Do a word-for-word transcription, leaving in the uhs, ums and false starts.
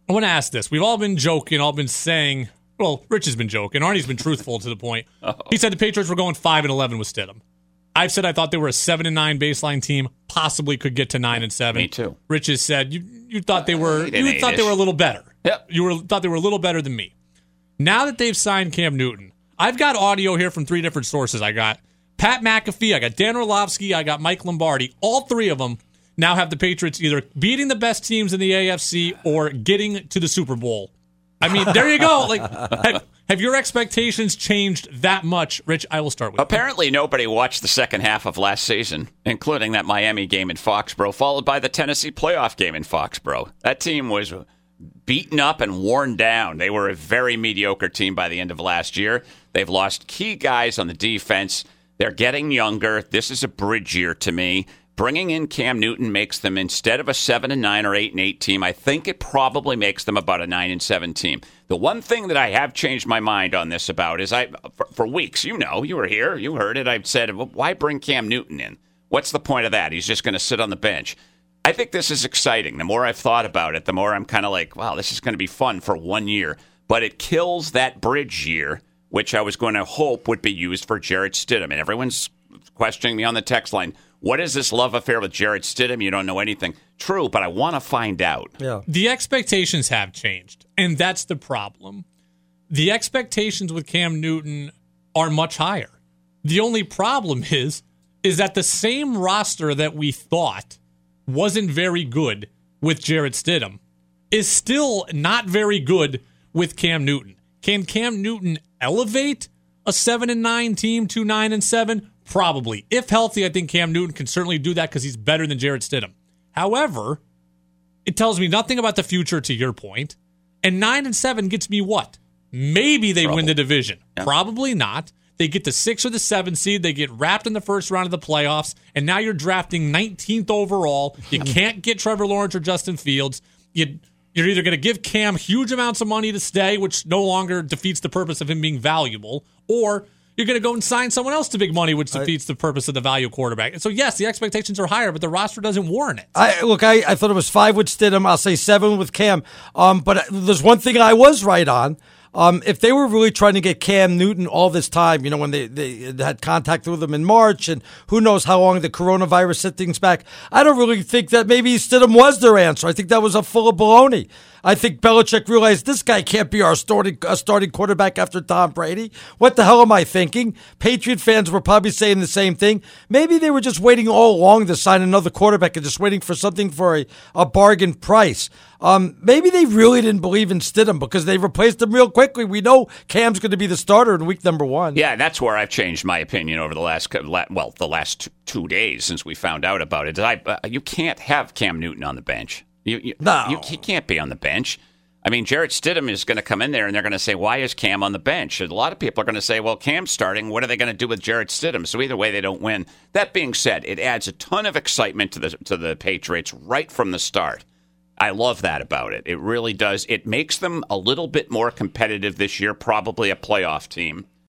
I want to ask this. We've all been joking, all been saying, well, Rich has been joking. Arnie's been truthful to the point. Oh. He said the Patriots were going five and eleven with Stidham. I've said I thought they were a seven and nine baseline team, possibly could get to nine and seven. Me too. Rich has said you you thought they were you thought they were a little better. Yep. You were thought they were a little better than me. Now that they've signed Cam Newton, I've got audio here from three different sources. I got Pat McAfee, I got Dan Orlovsky, I got Mike Lombardi. All three of them now have the Patriots either beating the best teams in the A F C or getting to the Super Bowl. I mean, there you go. Like, have, have your expectations changed that much? Rich, I will start with Apparently you. Nobody watched the second half of last season, including that Miami game in Foxborough, followed by the Tennessee playoff game in Foxborough. That team was beaten up and worn down. They were a very mediocre team by the end of last year. They've lost key guys on the defense. They're getting younger. This is a bridge year to me. Bringing in Cam Newton makes them, instead of a seven and nine or eight and eight team, I think it probably makes them about a nine and seven team. The one thing that I have changed my mind on this about is I, for, for weeks, you know, you were here, you heard it. I've said, well, why bring Cam Newton in? What's the point of that? He's just going to sit on the bench. I think this is exciting. The more I've thought about it, the more I'm kind of like, wow, this is going to be fun for one year. But it kills that bridge year, which I was going to hope would be used for Jarrett Stidham. And everyone's questioning me on the text line. What is this love affair with Jarrett Stidham? You don't know anything. True, but I want to find out. Yeah. The expectations have changed, and that's the problem. The expectations with Cam Newton are much higher. The only problem is, is that the same roster that we thought wasn't very good with Jarrett Stidham is still not very good with Cam Newton. Can Cam Newton elevate a seven and nine team to nine and seven? Probably. If healthy, I think Cam Newton can certainly do that because he's better than Jarrett Stidham. However, it tells me nothing about the future, to your point. And nine and seven gets me what? Maybe they Probably. win the division. Yeah. Probably not. They get the six or the seven seed. They get wrapped in the first round of the playoffs. And now you're drafting nineteenth overall. You can't get Trevor Lawrence or Justin Fields. You, you're either going to give Cam huge amounts of money to stay, which no longer defeats the purpose of him being valuable, or you're going to go and sign someone else to big money, which defeats I, the purpose of the value quarterback. So, yes, the expectations are higher, but the roster doesn't warrant it. I, look, I, I thought it was five with Stidham. I'll say seven with Cam. Um, but there's one thing I was right on. Um, if they were really trying to get Cam Newton all this time, you know, when they, they had contact with him in March, and who knows how long the coronavirus set things back, I don't really think that maybe Stidham was their answer. I think that was a full of baloney. I think Belichick realized this guy can't be our starting, uh, starting quarterback after Tom Brady. What the hell am I thinking? Patriot fans were probably saying the same thing. Maybe they were just waiting all along to sign another quarterback and just waiting for something for a, a bargain price. Um, maybe they really didn't believe in Stidham because they replaced him real quickly. We know Cam's going to be the starter in week number one. Yeah, that's where I've changed my opinion over the last, well, the last two days since we found out about it. I, uh, you can't have Cam Newton on the bench. You, you, no. You, he can't be on the bench. I mean, Jarrett Stidham is going to come in there, and they're going to say, why is Cam on the bench? And a lot of people are going to say, well, Cam's starting. What are they going to do with Jarrett Stidham? So either way, they don't win. That being said, it adds a ton of excitement to the to the Patriots right from the start. I love that about it. It really does. It makes them a little bit more competitive this year, probably a playoff team.